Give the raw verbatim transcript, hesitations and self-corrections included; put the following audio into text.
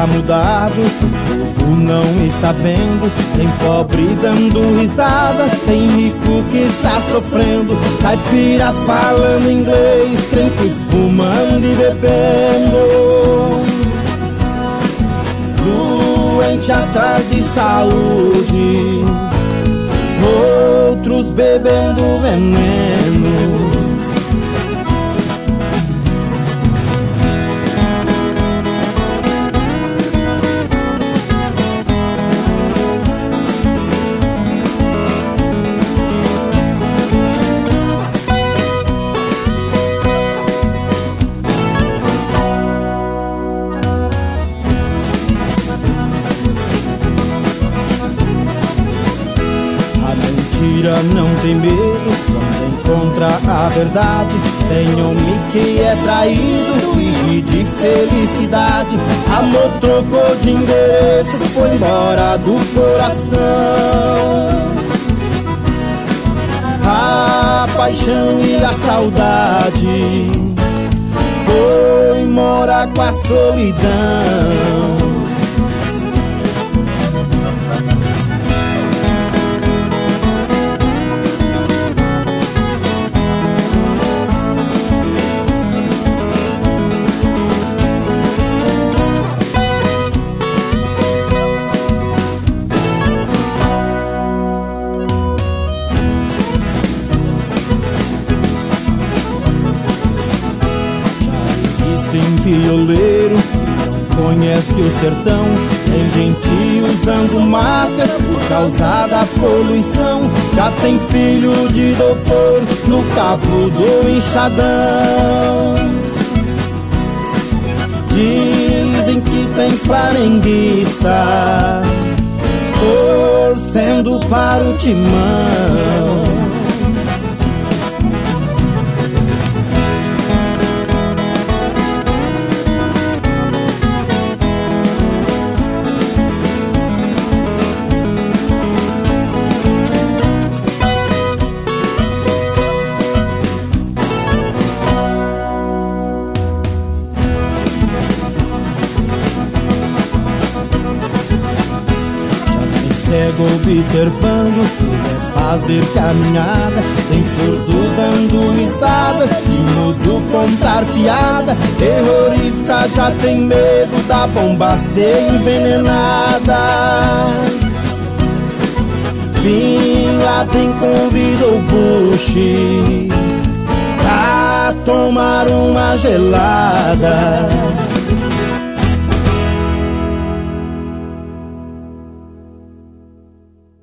tá mudado, o povo não está vendo. Tem pobre dando risada, tem rico que está sofrendo. Caipira falando inglês, crente fumando e bebendo, doente atrás de saúde, outros bebendo veneno. Mentira não tem medo quando encontra a verdade. Tem homem que é traído e de felicidade. Amor trocou de endereço, foi embora do coração. A paixão e a saudade foi morar com a solidão. Tem violeiro que não conhece o sertão, tem gente usando máscara por causa da poluição. Já tem filho de doutor no cabo do enxadão. Dizem que tem flamenguista torcendo para o Timão. Cego observando, é fazer caminhada. Tem surdo dando risada, de mudo contar piada. Terrorista já tem medo da bomba ser envenenada. Bin Laden convidou Bush pra tomar uma gelada.